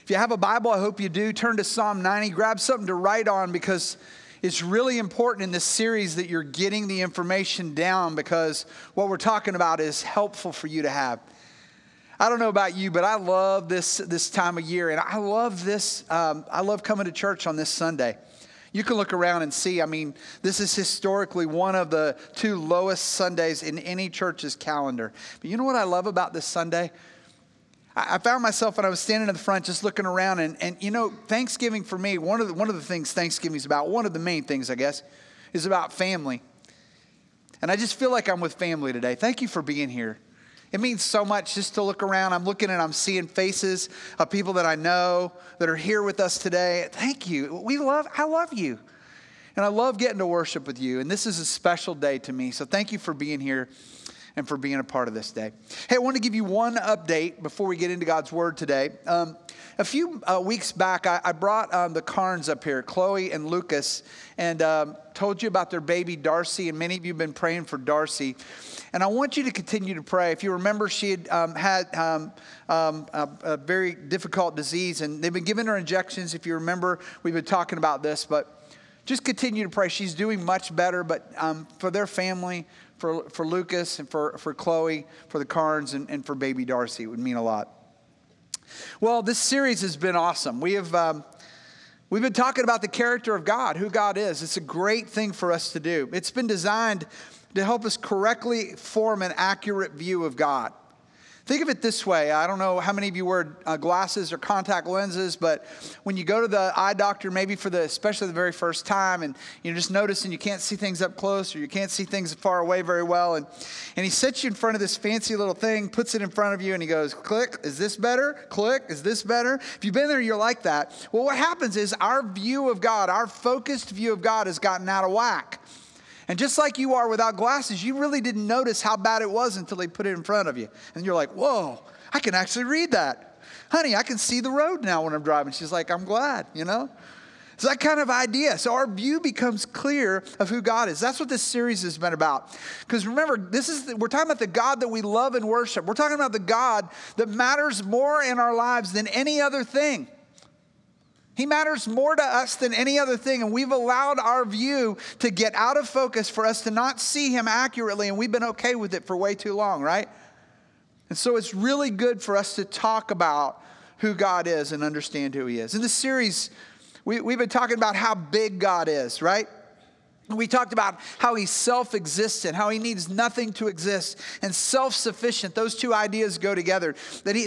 If you have a Bible, I hope you do. Turn to Psalm 90. Grab something to write on because it's really important in this series that you're getting the information down because what we're talking about is helpful for you to have. I don't know about you, but I love this time of year, and I love this. I love coming to church on this Sunday. You can look around and see, this is historically one of the 2 lowest Sundays in any church's calendar. But you know what I love about this Sunday? I found myself when I was standing in the front just looking around and you know, Thanksgiving for me, one of the things Thanksgiving is about, one of the main things I guess, is about family. And I just feel like I'm with family today. Thank you for being here. It means so much just to look around. I'm looking and I'm seeing faces of people that I know that are here with us today. Thank you. I love you. And I love getting to worship with you. And this is a special day to me. So thank you for being here and for being a part of this day. Hey, I want to give you one update before we get into God's Word today. A few weeks back, I brought the Carnes up here, Chloe and Lucas, and told you about their baby, Darcy, and many of you have been praying for Darcy. And I want you to continue to pray. If you remember, she had had a very difficult disease, and they've been giving her injections. If you remember, we've been talking about this, but just continue to pray. She's doing much better, but for their family, for Lucas and for Chloe, for the Carnes, and for baby Darcy, it would mean a lot. Well, this series has been awesome. We've been talking about the character of God, who God is. It's a great thing for us to do. It's been designed to help us correctly form an accurate view of God. Think of it this way. I don't know how many of you wear glasses or contact lenses, but when you go to the eye doctor, maybe especially the very first time, and you're just noticing you can't see things up close or you can't see things far away very well, and he sits you in front of this fancy little thing, puts it in front of you, and he goes, click, is this better? Click, is this better? If you've been there, you're like that. Well, what happens is our view of God, our focused view of God has gotten out of whack. And just like you are without glasses, you really didn't notice how bad it was until they put it in front of you. And you're like, whoa, I can actually read that. Honey, I can see the road now when I'm driving. She's like, I'm glad, you know. It's that kind of idea. So our view becomes clear of who God is. That's what this series has been about. Because remember, we're talking about the God that we love and worship. We're talking about the God that matters more in our lives than any other thing. He matters more to us than any other thing, and we've allowed our view to get out of focus for us to not see him accurately, and we've been okay with it for way too long, right? And so it's really good for us to talk about who God is and understand who he is. In this series, we've been talking about how big God is, right? We talked about how he's self-existent, how he needs nothing to exist, and self-sufficient. Those two ideas go together. That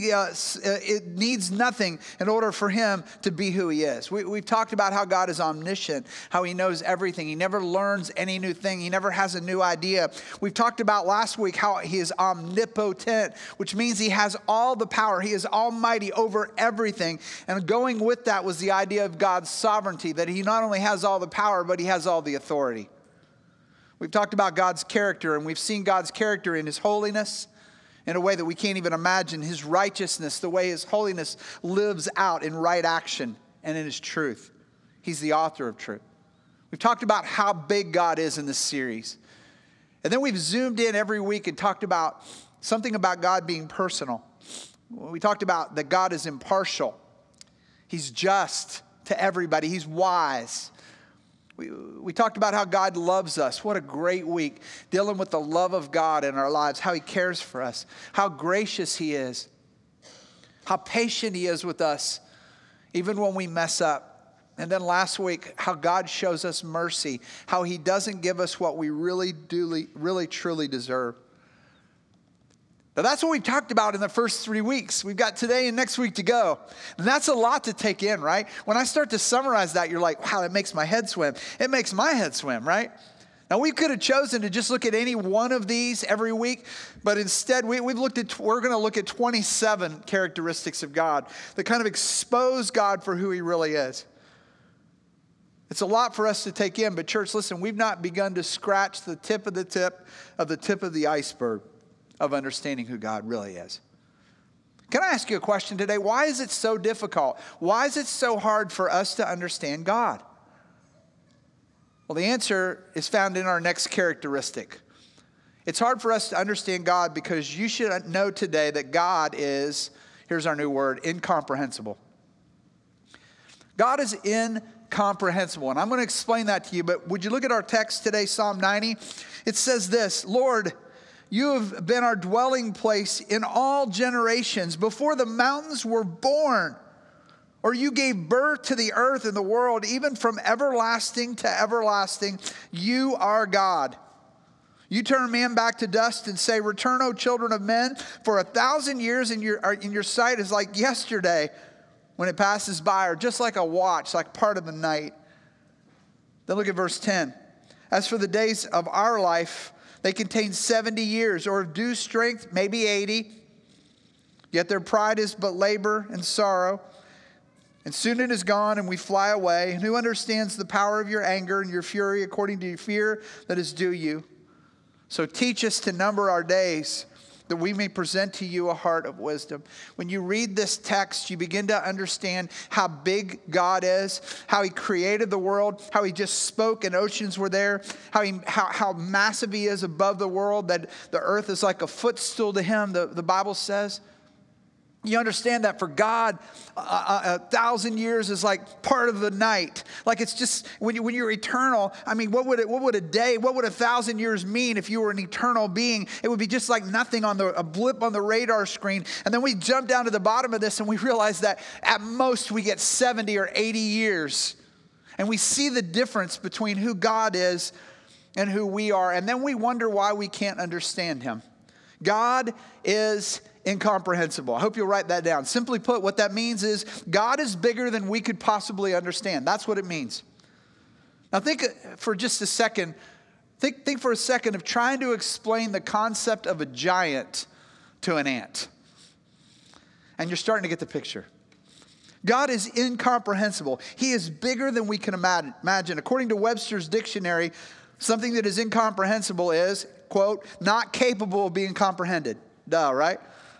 it needs nothing in order for him to be who he is. We've talked about how God is omniscient, how he knows everything. He never learns any new thing. He never has a new idea. We've talked about last week how he is omnipotent, which means he has all the power. He is almighty over everything. And going with that was the idea of God's sovereignty, that he not only has all the power, but he has all the authority. We've talked about God's character, and we've seen God's character in his holiness in a way that we can't even imagine, his righteousness, the way his holiness lives out in right action and in his truth. He's the author of truth. We've talked about how big God is in this series. And then we've zoomed in every week and talked about something about God being personal. We talked about that God is impartial. He's just to everybody. He's wise. We talked about how God loves us. What a great week dealing with the love of God in our lives, how he cares for us, how gracious he is, how patient he is with us, even when we mess up. And then last week, how God shows us mercy, how he doesn't give us what we really truly deserve. Now that's what we've talked about in the first 3 weeks. We've got today and next week to go. And that's a lot to take in, right? When I start to summarize that, you're like, wow, that makes my head swim. It makes my head swim, right? Now we could have chosen to just look at any one of these every week, but instead we're going to look at 27 characteristics of God that kind of expose God for who he really is. It's a lot for us to take in, but church, listen, we've not begun to scratch the tip of the iceberg of understanding who God really is. Can I ask you a question today? Why is it so difficult? Why is it so hard for us to understand God? Well, the answer is found in our next characteristic. It's hard for us to understand God because you should know today that God is, here's our new word, incomprehensible. God is incomprehensible. And I'm going to explain that to you. But would you look at our text today, Psalm 90? It says this, Lord, you have been our dwelling place in all generations. Before the mountains were born, or you gave birth to the earth and the world, even from everlasting to everlasting, you are God. You turn man back to dust and say, return, O children of men, for 1,000 years in your sight is like yesterday when it passes by, or just like a watch, like part of the night. Then look at verse 10. As for the days of our life, they contain 70 years, or of due strength, maybe 80. Yet their pride is but labor and sorrow. And soon it is gone, and we fly away. And who understands the power of your anger and your fury according to your fear that is due you? So teach us to number our days, that we may present to you a heart of wisdom. When you read this text, you begin to understand how big God is, how he created the world, how he just spoke and oceans were there, how massive he is above the world, that the earth is like a footstool to him, the Bible says. You understand that for God, 1,000 years is like part of the night. Like it's just, when you're eternal, I mean, what would a day, what would 1,000 years mean if you were an eternal being? It would be just like nothing on a blip on the radar screen. And then we jump down to the bottom of this and we realize that at most we get 70 or 80 years. And we see the difference between who God is and who we are. And then we wonder why we can't understand him. God is incomprehensible. I hope you'll write that down. Simply put, what that means is God is bigger than we could possibly understand. That's what it means. Now think for just a second, think for a second of trying to explain the concept of a giant to an ant. And you're starting to get the picture. God is incomprehensible. He is bigger than we can imagine. According to Webster's dictionary, something that is incomprehensible is, quote, not capable of being comprehended. Duh, right?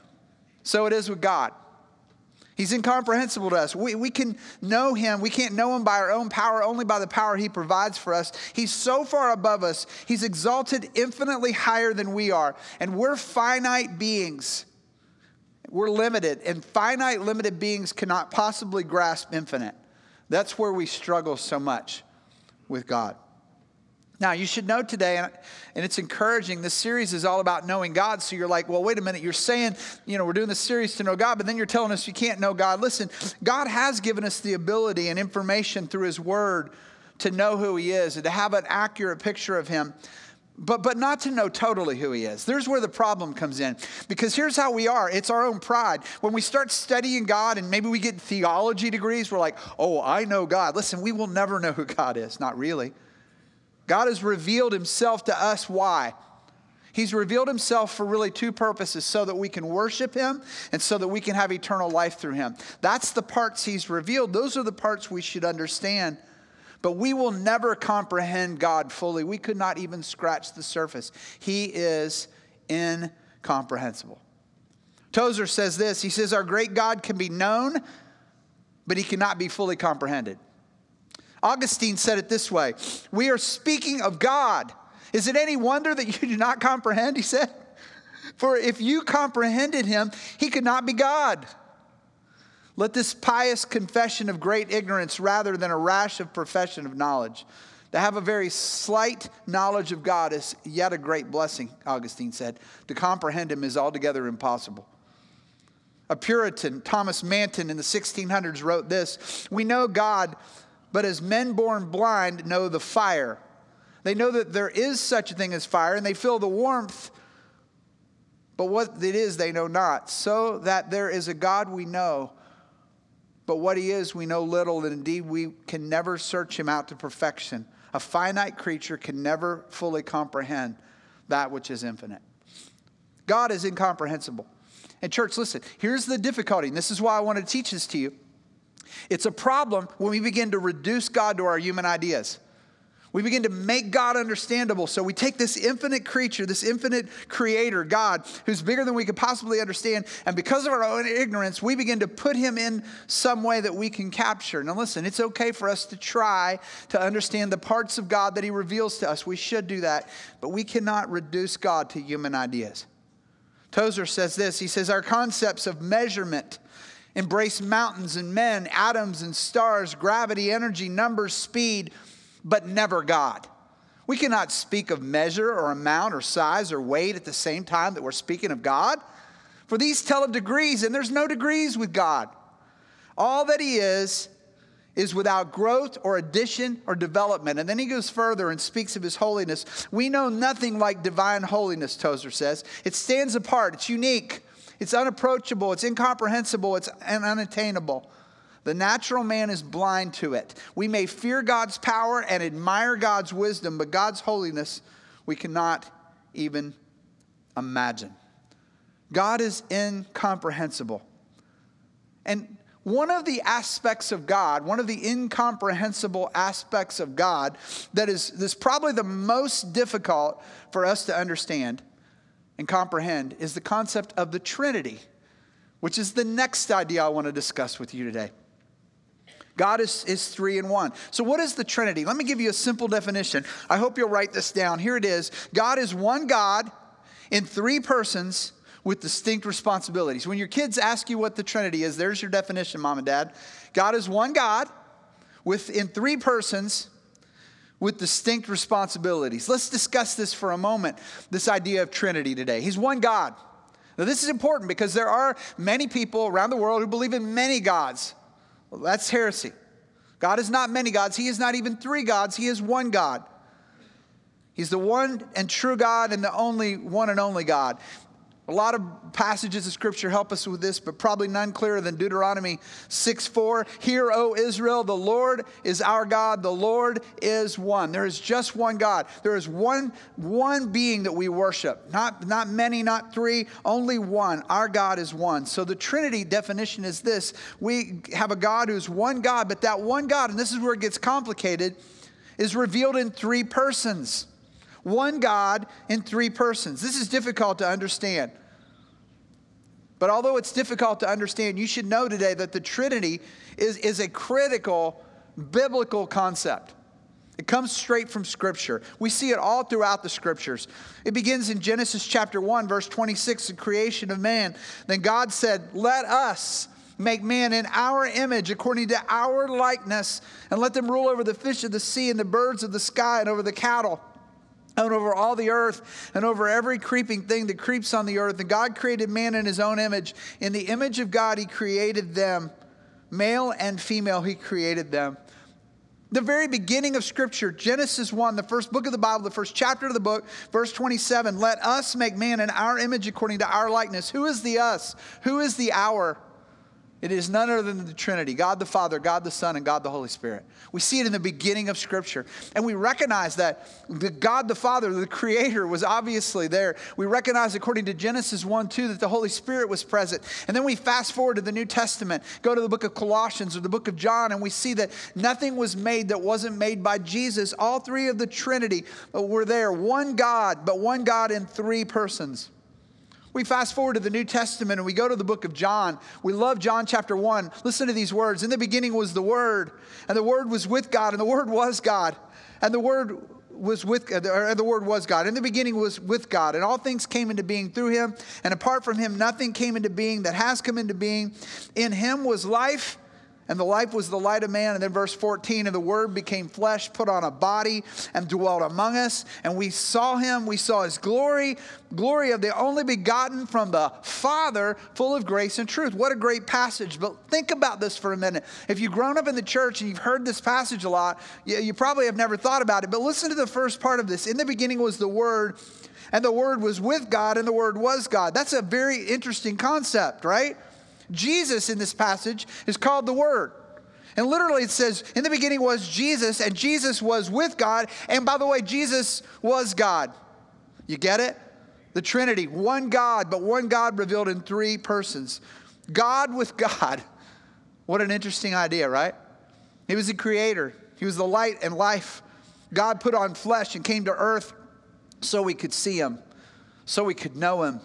So it is with God. He's incomprehensible to us. We can know him. We can't know him by our own power, only by the power he provides for us. He's so far above us. He's exalted infinitely higher than we are. And we're finite beings. We're limited. And finite, limited beings cannot possibly grasp infinite. That's where we struggle so much with God. Now, you should know today, and it's encouraging, this series is all about knowing God. So you're like, well, wait a minute. You're saying, we're doing this series to know God, but then you're telling us you can't know God. Listen, God has given us the ability and information through his word to know who he is and to have an accurate picture of him, but not to know totally who he is. There's where the problem comes in, because here's how we are. It's our own pride. When we start studying God and maybe we get theology degrees, we're like, oh, I know God. Listen, we will never know who God is. Not really. God has revealed himself to us. Why? He's revealed himself for really two purposes, so that we can worship him and so that we can have eternal life through him. That's the parts he's revealed. Those are the parts we should understand. But we will never comprehend God fully. We could not even scratch the surface. He is incomprehensible. Tozer says this. He says, our great God can be known, but he cannot be fully comprehended. Augustine said it this way. We are speaking of God. Is it any wonder that you do not comprehend? He said. For if you comprehended him, he could not be God. Let this pious confession of great ignorance rather than a rash of profession of knowledge. To have a very slight knowledge of God is yet a great blessing, Augustine said. To comprehend him is altogether impossible. A Puritan, Thomas Manton, in the 1600s wrote this. We know God, but as men born blind know the fire. They know that there is such a thing as fire, and they feel the warmth, but what it is they know not. So that there is a God we know, but what he is we know little, and indeed we can never search him out to perfection. A finite creature can never fully comprehend that which is infinite. God is incomprehensible. And church, listen, here's the difficulty, and this is why I want to teach this to you. It's a problem when we begin to reduce God to our human ideas. We begin to make God understandable. So we take this infinite creature, this infinite creator, God, who's bigger than we could possibly understand. And because of our own ignorance, we begin to put him in some way that we can capture. Now listen, it's okay for us to try to understand the parts of God that he reveals to us. We should do that. But we cannot reduce God to human ideas. Tozer says this. He says, our concepts of measurement embrace mountains and men, atoms and stars, gravity, energy, numbers, speed, but never God. We cannot speak of measure or amount or size or weight at the same time that we're speaking of God. For these tell of degrees, and there's no degrees with God. All that he is without growth or addition or development. And then he goes further and speaks of his holiness. We know nothing like divine holiness, Tozer says. It stands apart. It's unique. It's unapproachable. It's incomprehensible. It's unattainable. The natural man is blind to it. We may fear God's power and admire God's wisdom, but God's holiness we cannot even imagine. God is incomprehensible. And one of the aspects of God, one of the incomprehensible aspects of God that is probably the most difficult for us to understand and comprehend is the concept of the Trinity, which is the next idea I want to discuss with you today. God is three in one. So what is the Trinity? Let me give you a simple definition. I hope you'll write this down. Here it is. God is one God in three persons with distinct responsibilities. When your kids ask you what the Trinity is, there's your definition, Mom and Dad. God is one God in three persons with distinct responsibilities. Let's discuss this for a moment, this idea of Trinity today. He's one God. Now this is important because there are many people around the world who believe in many gods. Well, that's heresy. God is not many gods. He is not even three gods. He is one God. He's the one and true God and the only one and only God. A lot of passages of Scripture help us with this, but probably none clearer than Deuteronomy 6:4. Hear, O Israel, the Lord is our God. The Lord is one. There is just one God. There is one being that we worship. Not many, not three, only one. Our God is one. So the Trinity definition is this. We have a God who's one God, but that one God, and this is where it gets complicated, is revealed in three persons. One God in three persons. This is difficult to understand. But although it's difficult to understand, you should know today that the Trinity is a critical biblical concept. It comes straight from Scripture. We see it all throughout the Scriptures. It begins in Genesis chapter 1, verse 26, the creation of man. Then God said, let us make man in our image according to our likeness, and let them rule over the fish of the sea and the birds of the sky and over the cattle, and over all the earth, and over every creeping thing that creeps on the earth. And God created man in his own image. In the image of God, he created them. Male and female, he created them. The very beginning of Scripture, Genesis 1, the first book of the Bible, the first chapter of the book, verse 27, let us make man in our image according to our likeness. Who is the us? Who is the our? It is none other than the Trinity, God the Father, God the Son, and God the Holy Spirit. We see it in the beginning of Scripture. And we recognize that the God the Father, the Creator, was obviously there. We recognize, according to Genesis 1:2, that the Holy Spirit was present. And then we fast forward to the New Testament, go to the book of Colossians or the book of John, and we see that nothing was made that wasn't made by Jesus. All three of the Trinity were there. One God, but one God in three persons. We fast forward to the New Testament and we go to the book of John. We love John chapter 1. Listen to these words. In the beginning was the Word, and the Word was with God, and the Word was God. And the Word was God. In the beginning was with God, and all things came into being through him. And apart from him, nothing came into being that has come into being. In him was life, and the life was the light of man. And then verse 14, and the Word became flesh, put on a body, and dwelt among us. And we saw him, we saw his glory of the only begotten from the Father, full of grace and truth. What a great passage. But think about this for a minute. If you've grown up in the church and you've heard this passage a lot, you probably have never thought about it. But listen to the first part of this. In the beginning was the Word, and the Word was with God, and the Word was God. That's a very interesting concept, right? Jesus in this passage is called the Word. And literally it says, in the beginning was Jesus, and Jesus was with God. And by the way, Jesus was God. You get it? The Trinity, one God, but one God revealed in three persons. God with God. What an interesting idea, right? He was the creator. He was the light and life. God put on flesh and came to earth so we could see him, so we could know him,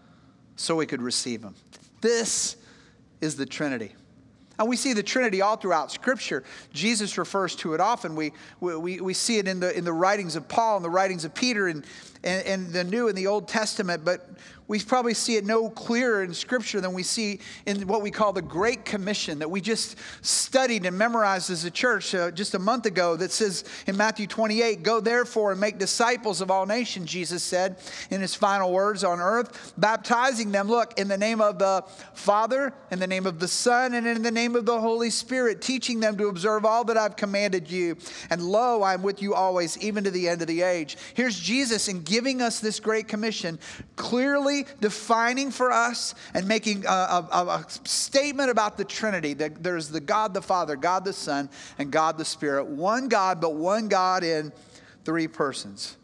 so we could receive him. This is the Trinity. And we see the Trinity all throughout Scripture. Jesus refers to it often. We see it in the writings of Paul and the writings of Peter. And in the New and the Old Testament, but we probably see it no clearer in Scripture than we see in what we call the Great Commission that we just studied and memorized as a church just a month ago, that says in Matthew 28, "Go therefore and make disciples of all nations," Jesus said in his final words on earth, baptizing them, look, in the name of the Father, in the name of the Son, and in the name of the Holy Spirit, teaching them to observe all that I've commanded you. And lo, I am with you always, even to the end of the age. Here's Jesus in giving us this Great Commission, clearly defining for us and making a statement about the Trinity, that there's the God the Father, God the Son, and God the Spirit. One God, but one God in three persons.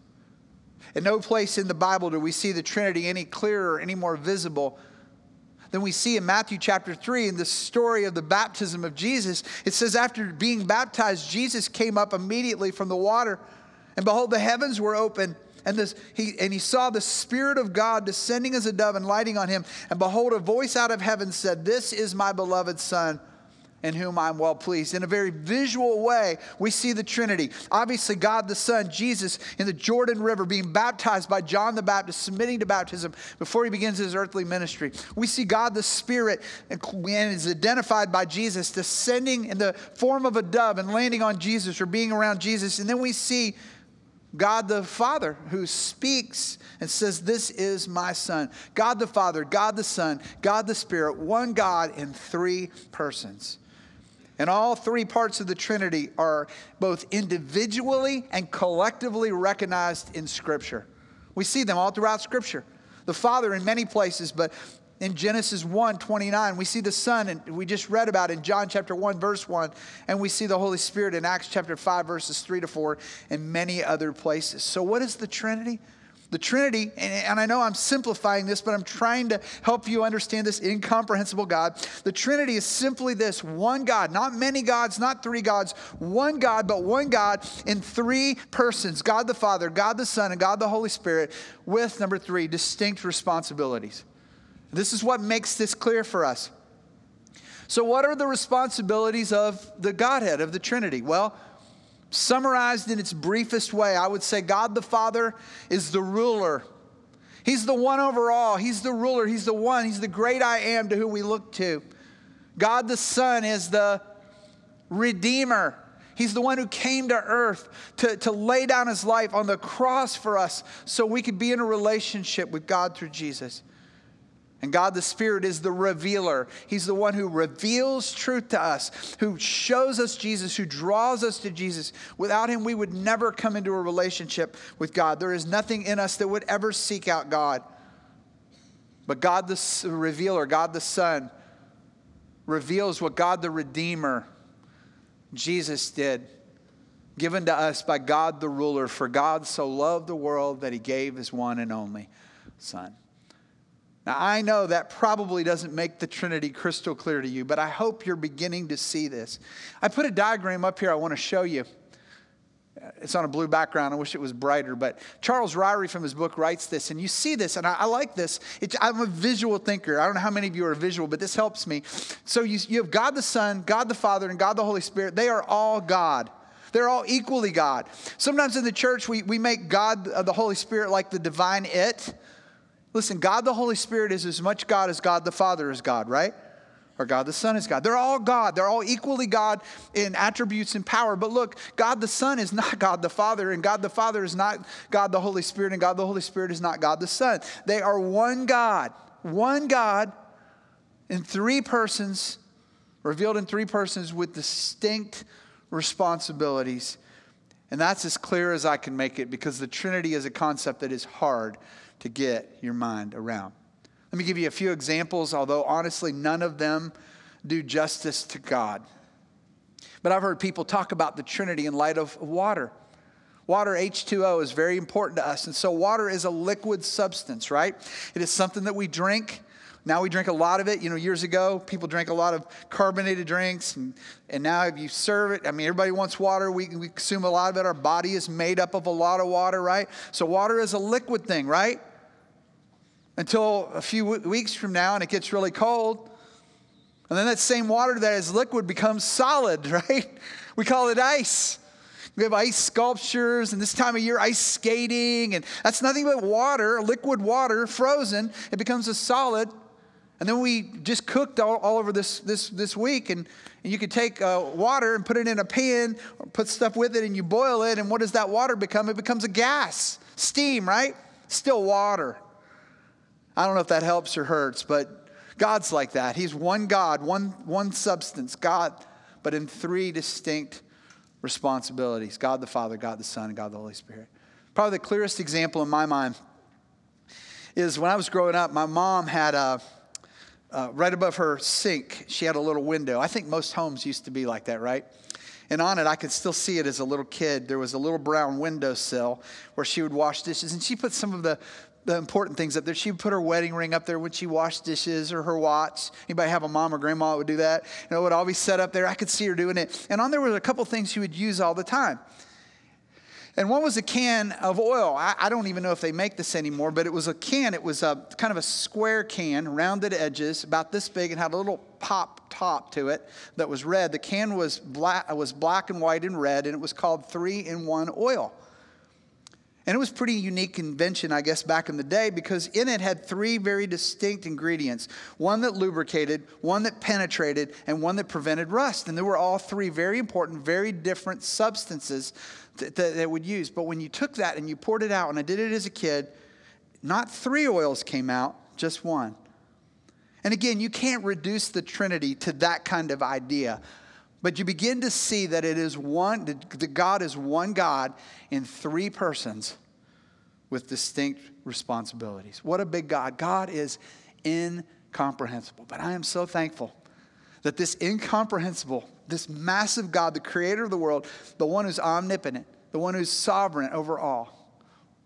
In no place in the Bible do we see the Trinity any clearer, any more visible than we see in Matthew chapter 3 in the story of the baptism of Jesus. It says, after being baptized, Jesus came up immediately from the water, and behold, the heavens were open. And he saw the Spirit of God descending as a dove and lighting on him. And behold, a voice out of heaven said, "This is my beloved Son, in whom I'm well pleased." In a very visual way, we see the Trinity. Obviously, God the Son, Jesus, in the Jordan River, being baptized by John the Baptist, submitting to baptism before he begins his earthly ministry. We see God the Spirit, and is identified by Jesus, descending in the form of a dove and landing on Jesus or being around Jesus. And then we see God the Father, who speaks and says, "This is my Son." God the Father, God the Son, God the Spirit, one God in three persons. And all three parts of the Trinity are both individually and collectively recognized in Scripture. We see them all throughout Scripture. The Father in many places, but in Genesis 1:29, we see the Son, and we just read about it in John chapter 1, verse 1, and we see the Holy Spirit in Acts chapter 5, verses 3 to 4, and many other places. So what is the Trinity? The Trinity, and I know I'm simplifying this, but I'm trying to help you understand this incomprehensible God. The Trinity is simply this: one God, not many gods, not three gods, one God, but one God in three persons: God the Father, God the Son, and God the Holy Spirit, with, number three, distinct responsibilities. This is what makes this clear for us. So what are the responsibilities of the Godhead, of the Trinity? Well, summarized in its briefest way, I would say God the Father is the ruler. He's the one over all. He's the ruler. He's the one. He's the great I am to who we look to. God the Son is the Redeemer. He's the one who came to earth to lay down his life on the cross for us so we could be in a relationship with God through Jesus. And God the Spirit is the revealer. He's the one who reveals truth to us, who shows us Jesus, who draws us to Jesus. Without him, we would never come into a relationship with God. There is nothing in us that would ever seek out God. But God the revealer, God the Son, reveals what God the Redeemer, Jesus, did, given to us by God the ruler. For God so loved the world that he gave his one and only Son. Now, I know that probably doesn't make the Trinity crystal clear to you, but I hope you're beginning to see this. I put a diagram up here I want to show you. It's on a blue background. I wish it was brighter, but Charles Ryrie from his book writes this, and you see this, and I like this. I'm a visual thinker. I don't know how many of you are visual, but this helps me. So you have God the Son, God the Father, and God the Holy Spirit. They are all God. They're all equally God. Sometimes in the church, we make God, the Holy Spirit, like the divine it. Listen, God the Holy Spirit is as much God as God the Father is God, right? Or God the Son is God. They're all God. They're all equally God in attributes and power. But look, God the Son is not God the Father, and God the Father is not God the Holy Spirit, and God the Holy Spirit is not God the Son. They are one God in three persons, revealed in three persons with distinct responsibilities. And that's as clear as I can make it, because the Trinity is a concept that is hard to get your mind around. Let me give you a few examples, although honestly none of them do justice to God. But I've heard people talk about the Trinity in light of water. Water, H2O, is very important to us. And so water is a liquid substance, right? It is something that we drink. Now we drink a lot of it. You know, years ago, people drank a lot of carbonated drinks. And now if you serve it, I mean, everybody wants water. We consume a lot of it. Our body is made up of a lot of water, right? So water is a liquid thing, right? Until a few weeks from now, and it gets really cold. And then that same water that is liquid becomes solid, right? We call it ice. We have ice sculptures, and this time of year, ice skating, and that's nothing but water, liquid water, frozen. It becomes a solid. And then we just cooked all over this week, and you could take water and put it in a pan, or put stuff with it, and you boil it, and what does that water become? It becomes a gas, steam, right? Still water. I don't know if that helps or hurts, but God's like that. He's one God, one substance, God, but in three distinct responsibilities: God the Father, God the Son, and God the Holy Spirit. Probably the clearest example in my mind is when I was growing up, my mom had right above her sink, she had a little window. I think most homes used to be like that, right? And on it, I could still see it as a little kid. There was a little brown windowsill where she would wash dishes, and she put some of the important things up there. She would put her wedding ring up there when she washed dishes, or her watch. Anybody have a mom or grandma that would do that? You know, it would all be set up there. I could see her doing it. And on there were a couple things she would use all the time. And one was a can of oil. I don't even know if they make this anymore, but it was a can. It was a kind of a square can, rounded edges, about this big, and had a little pop top to it that was red. The can was black and white and red, and it was called 3-in-1 oil. And it was a pretty unique invention, I guess, back in the day, because in it had three very distinct ingredients. One that lubricated, one that penetrated, and one that prevented rust. And they were all three very important, very different substances that it would use. But when you took that and you poured it out, and I did it as a kid, not three oils came out, just one. And again, you can't reduce the Trinity to that kind of idea. But you begin to see that it is one, that God is one God in three persons with distinct responsibilities. What a big God. God is incomprehensible. But I am so thankful that this incomprehensible, this massive God, the creator of the world, the one who's omnipotent, the one who's sovereign over all,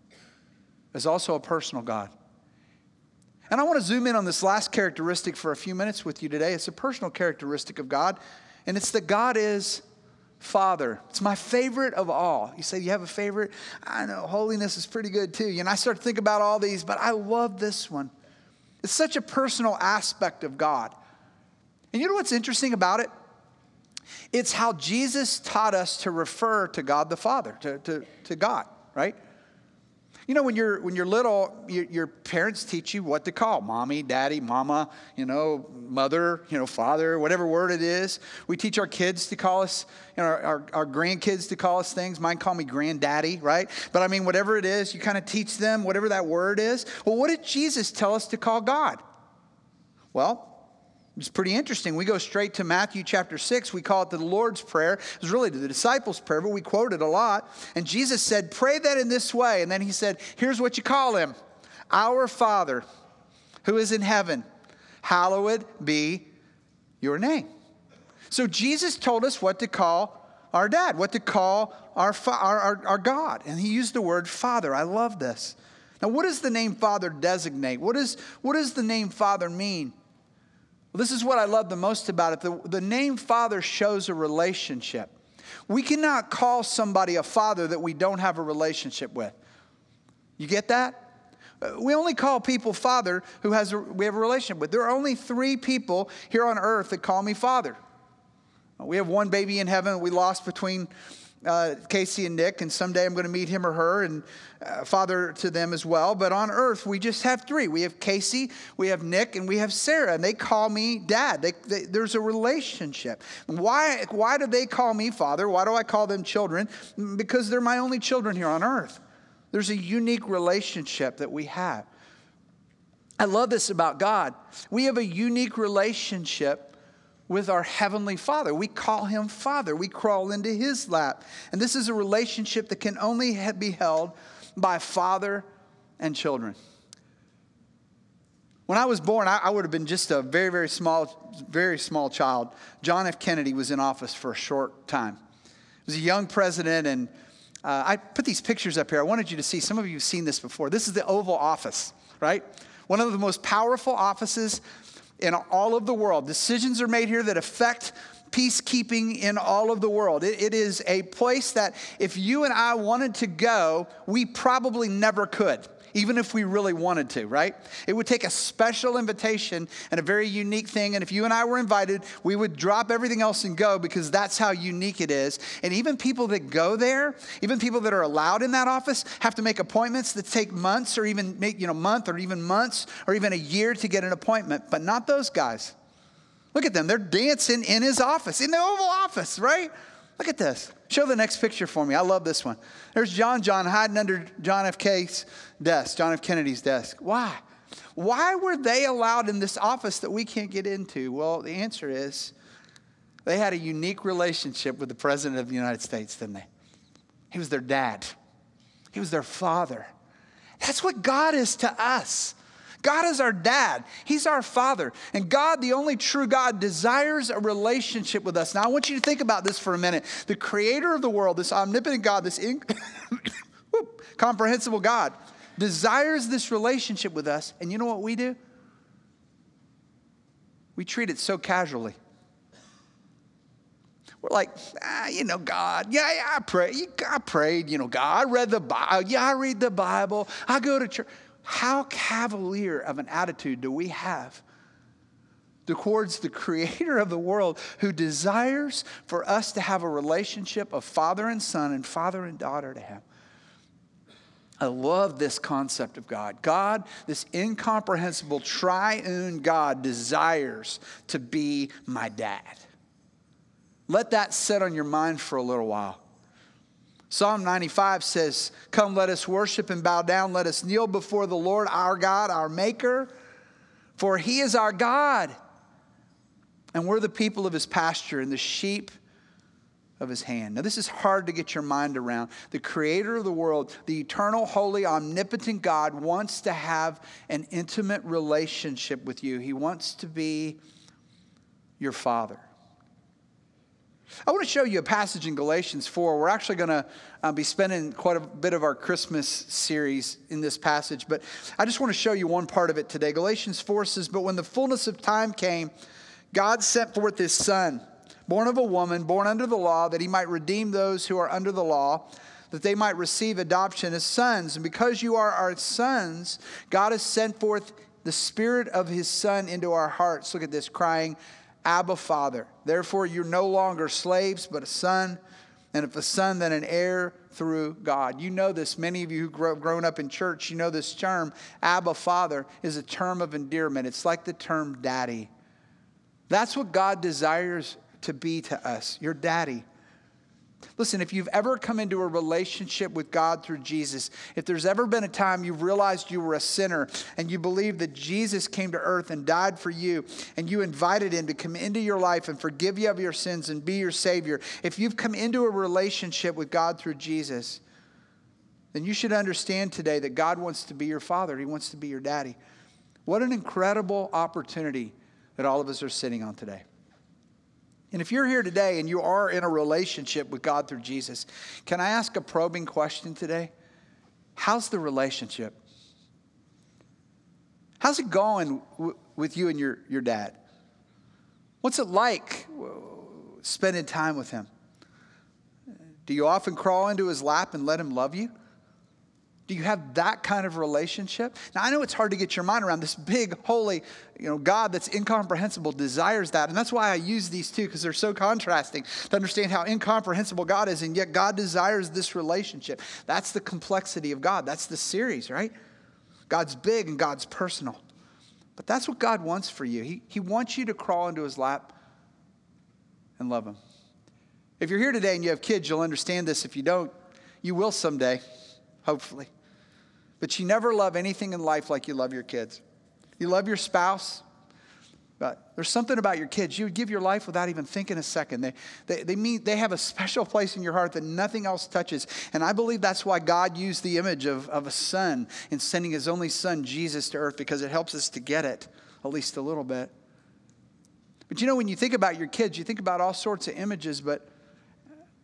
is also a personal God. And I want to zoom in on this last characteristic for a few minutes with you today. It's a personal characteristic of God. And it's that God is Father. It's my favorite of all. You say, you have a favorite? I know, holiness is pretty good too. And I start to think about all these, but I love this one. It's such a personal aspect of God. And you know what's interesting about it? It's how Jesus taught us to refer to God the Father, to God, right? You know, when you're little, your parents teach you what to call mommy, daddy, mama, mother, father, whatever word it is. We teach our kids to call us, our grandkids to call us things. Mine call me granddaddy, right? But I mean, whatever it is, you kind of teach them whatever that word is. Well, what did Jesus tell us to call God? Well, it's pretty interesting. We go straight to Matthew chapter 6. We call it the Lord's Prayer. It was really the disciples' prayer, but we quote it a lot. And Jesus said, pray that in this way. And then he said, here's what you call him. Our Father, who is in heaven, hallowed be your name. So Jesus told us what to call our dad, what to call our God. And he used the word Father. I love this. Now, what does the name Father designate? What does the name Father mean? Well, this is what I love the most about it. The name Father shows a relationship. We cannot call somebody a father that we don't have a relationship with. You get that? We only call people father who we have a relationship with. There are only 3 people here on earth that call me father. We have one baby in heaven we lost between Casey and Nick, and someday I'm going to meet him or her and father to them as well. But on earth, we just have 3. We have Casey, we have Nick, and we have Sarah, and they call me dad. There's a relationship. Why do they call me father? Why do I call them children? Because they're my only children here on earth. There's a unique relationship that we have. I love this about God. We have a unique relationship with our Heavenly Father. We call him Father. We crawl into his lap. And this is a relationship that can only be held by father and children. When I was born, I would have been just a very, very small child. John F. Kennedy was in office for a short time. He was a young president, and I put these pictures up here. I wanted you to see. Some of you have seen this before. This is the Oval Office, right? One of the most powerful offices in all of the world. Decisions are made here that affect peacekeeping in all of the world. It is a place that if you and I wanted to go, we probably never could. even if we really wanted to, right? It would take a special invitation and a very unique thing. And if you and I were invited, we would drop everything else and go because that's how unique it is. And even people that go there, even people that are allowed in that office, have to make appointments that take months or even month or even months or even a year to get an appointment. But not those guys. Look at them. They're dancing in his office, in the Oval Office, right? Look at this. Show the next picture for me. I love this one. There's John hiding under John F. Kennedy's desk. Why? Why were they allowed in this office that we can't get into? Well, the answer is they had a unique relationship with the President of the United States, didn't they? He was their dad. He was their father. That's what God is to us. God is our dad. He's our father. And God, the only true God, desires a relationship with us. Now, I want you to think about this for a minute. The creator of the world, this omnipotent God, this comprehensible God, desires this relationship with us. And you know what we do? We treat it so casually. We're like, God. Yeah, I pray. I prayed, God. I read the Bible. Yeah, I read the Bible. I go to church. How cavalier of an attitude do we have towards the creator of the world who desires for us to have a relationship of father and son and father and daughter to him? I love this concept of God. God, this incomprehensible triune God, desires to be my dad. Let that sit on your mind for a little while. Psalm 95 says, "Come, let us worship and bow down. Let us kneel before the Lord our God, our Maker. For he is our God, and we're the people of his pasture and the sheep of his hand." Now, this is hard to get your mind around. The creator of the world, the eternal, holy, omnipotent God wants to have an intimate relationship with you. He wants to be your father. I want to show you a passage in Galatians 4. We're actually going to be spending quite a bit of our Christmas series in this passage, but I just want to show you one part of it today. Galatians 4 says, "But when the fullness of time came, God sent forth his son, born of a woman, born under the law, that he might redeem those who are under the law, that they might receive adoption as sons. And because you are our sons, God has sent forth the Spirit of his Son into our hearts." Look at this, crying, "Abba, Father." Therefore, you're no longer slaves, but a son. And if a son, then an heir through God. You know this. Many of you who've grown up in church, you know this term, Abba, Father, is a term of endearment. It's like the term daddy. That's what God desires to be to us, your daddy. Listen, if you've ever come into a relationship with God through Jesus, if there's ever been a time you've realized you were a sinner and you believe that Jesus came to earth and died for you and you invited him to come into your life and forgive you of your sins and be your Savior, if you've come into a relationship with God through Jesus, then you should understand today that God wants to be your father. He wants to be your daddy. What an incredible opportunity that all of us are sitting on today. And if you're here today and you are in a relationship with God through Jesus, can I ask a probing question today? How's the relationship? How's it going with you and your dad? What's it like spending time with him? Do you often crawl into his lap and let him love you? Do you have that kind of relationship? Now, I know it's hard to get your mind around. This big, holy, God that's incomprehensible desires that. And that's why I use these two, because they're so contrasting to understand how incomprehensible God is. And yet God desires this relationship. That's the complexity of God. That's the series, right? God's big and God's personal. But that's what God wants for you. He wants you to crawl into his lap and love him. If you're here today and you have kids, you'll understand this. If you don't, you will someday, hopefully. But you never love anything in life like you love your kids. You love your spouse, but there's something about your kids. You would give your life without even thinking a second. They have a special place in your heart that nothing else touches. And I believe that's why God used the image of a son in sending his only son, Jesus, to earth, because it helps us to get it, at least a little bit. But when you think about your kids, you think about all sorts of images, but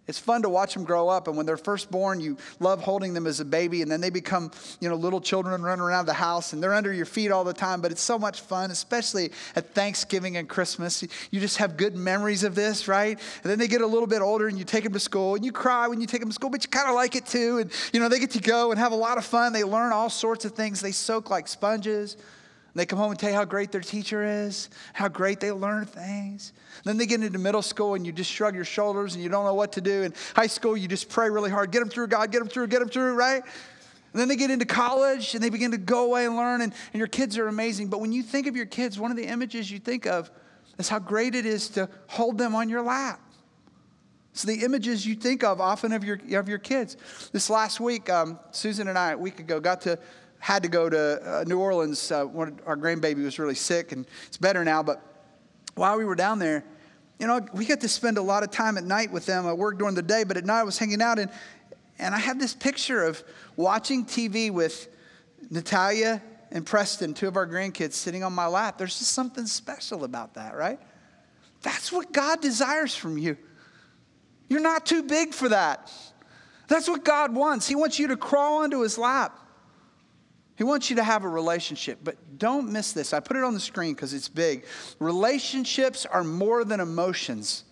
It's fun to watch them grow up. And when they're first born, you love holding them as a baby. And then they become, little children running around the house. And they're under your feet all the time. But it's so much fun, especially at Thanksgiving and Christmas. You just have good memories of this, right? And then they get a little bit older and you take them to school. And you cry when you take them to school, but you kind of like it too. And, they get to go and have a lot of fun. They learn all sorts of things. They soak like sponges. They come home and tell you how great their teacher is, how great they learn things. Then they get into middle school and you just shrug your shoulders and you don't know what to do. In high school, you just pray really hard. Get them through, God, get them through, right? And then they get into college and they begin to go away and learn, and your kids are amazing. But when you think of your kids, one of the images you think of is how great it is to hold them on your lap. So the images you think of often of your kids. This last week, Susan and I, a week ago, had to go to New Orleans. Our grandbaby was really sick, and it's better now. But while we were down there, we got to spend a lot of time at night with them. I worked during the day, but at night I was hanging out, and I had this picture of watching TV with Natalia and Preston, two of our grandkids, sitting on my lap. There's just something special about that, right? That's what God desires from you. You're not too big for that. That's what God wants. He wants you to crawl onto his lap. He wants you to have a relationship, but don't miss this. I put it on the screen because it's big. Relationships are more than emotions.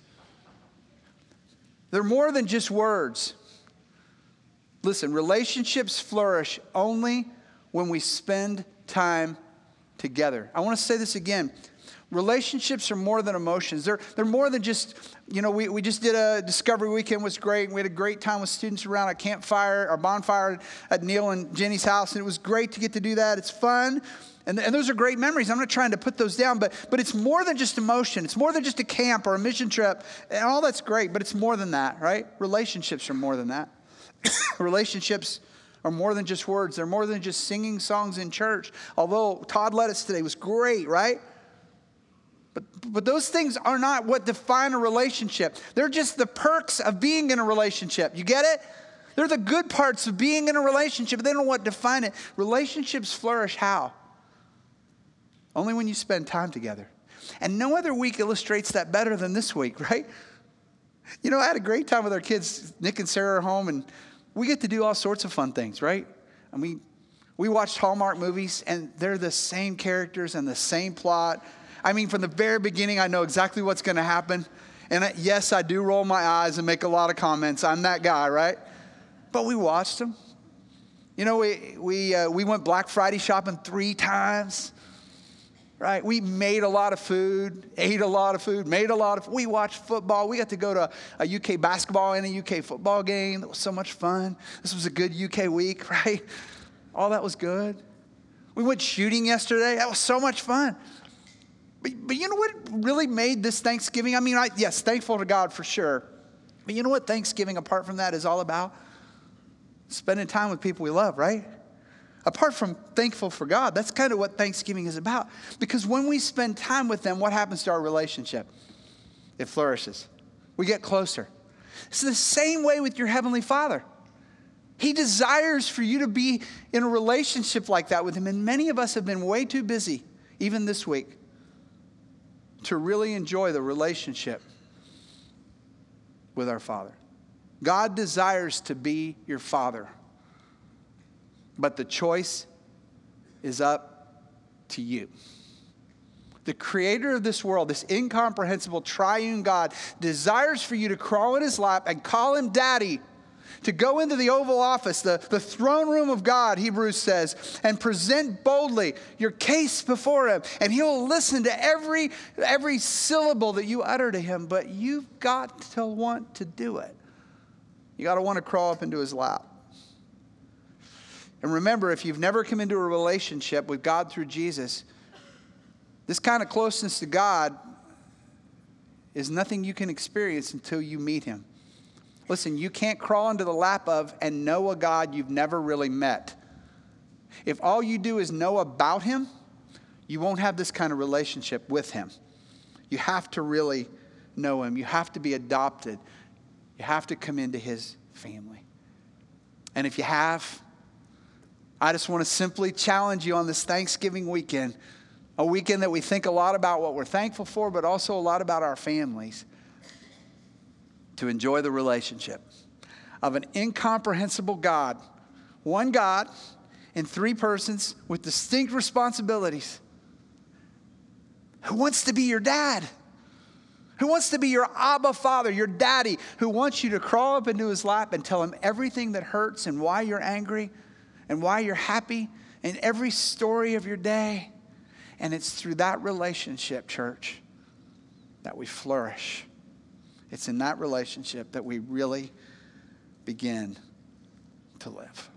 They're more than just words. Listen, relationships flourish only when we spend time together. I want to say this again. Relationships are more than emotions. They're more than just, we just did a Discovery Weekend, was great. We had a great time with students around a campfire, or bonfire at Neil and Jenny's house. And it was great to get to do that. It's fun. And those are great memories. I'm not trying to put those down, but it's more than just emotion. It's more than just a camp or a mission trip. And all that's great, but it's more than that, right? Relationships are more than that. Relationships are more than just words. They're more than just singing songs in church. Although Todd led us today was great, right? But those things are not what define a relationship. They're just the perks of being in a relationship. You get it? They're the good parts of being in a relationship, but they don't know what define it. Relationships flourish how? Only when you spend time together. And no other week illustrates that better than this week, right? I had a great time with our kids. Nick and Sarah are home, and we get to do all sorts of fun things, right? I mean, we watched Hallmark movies, and they're the same characters and the same plot. I mean, from the very beginning, I know exactly what's going to happen. And yes, I do roll my eyes and make a lot of comments. I'm that guy, right? But we watched them. We went Black Friday shopping 3 times, right? We made a lot of food, ate a lot of food, we watched football. We got to go to a UK basketball and a UK football game. That was so much fun. This was a good UK week, right? All that was good. We went shooting yesterday. That was so much fun. But you know what really made this Thanksgiving? I mean, yes, thankful to God for sure. But you know what Thanksgiving, apart from that, is all about? Spending time with people we love, right? Apart from thankful for God, that's kind of what Thanksgiving is about. Because when we spend time with them, what happens to our relationship? It flourishes. We get closer. It's the same way with your Heavenly Father. He desires for you to be in a relationship like that with him. And many of us have been way too busy, even this week, to really enjoy the relationship with our Father. God desires to be your Father, but the choice is up to you. The creator of this world, this incomprehensible triune God, desires for you to crawl in his lap and call him Daddy, to go into the Oval Office, the throne room of God, Hebrews says, and present boldly your case before him. And he'll listen to every syllable that you utter to him, but you've got to want to do it. You got to want to crawl up into his lap. And remember, if you've never come into a relationship with God through Jesus, this kind of closeness to God is nothing you can experience until you meet him. Listen, you can't crawl into the lap of and know a God you've never really met. If all you do is know about him, you won't have this kind of relationship with him. You have to really know him. You have to be adopted. You have to come into his family. And if you have, I just want to simply challenge you on this Thanksgiving weekend, a weekend that we think a lot about what we're thankful for, but also a lot about our families, to enjoy the relationship of an incomprehensible God, one God in three persons with distinct responsibilities, who wants to be your dad, who wants to be your Abba Father, your daddy, who wants you to crawl up into his lap and tell him everything that hurts and why you're angry and why you're happy and every story of your day. And it's through that relationship, church, that we flourish. It's in that relationship that we really begin to live.